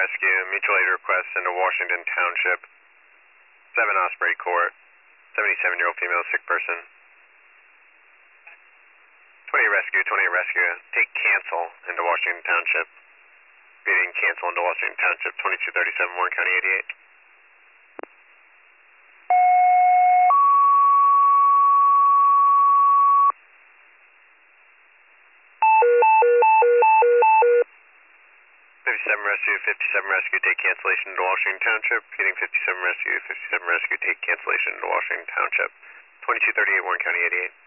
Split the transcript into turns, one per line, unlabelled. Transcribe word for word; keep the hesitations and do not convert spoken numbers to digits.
Rescue, mutual aid request into Washington Township. seven Osprey Court, seventy-seven-year-old female sick person. twenty Rescue, twenty Rescue, take cancel into Washington Township. Beating cancel into Washington Township, twenty-two thirty-seven, Warren County eighty-eight. fifty-seven Rescue, fifty-seven Rescue, take cancellation to Washington Township. Getting fifty-seven Rescue, fifty-seven Rescue, take cancellation to Washington Township. twenty-two thirty-eight, Warren County eighty-eight.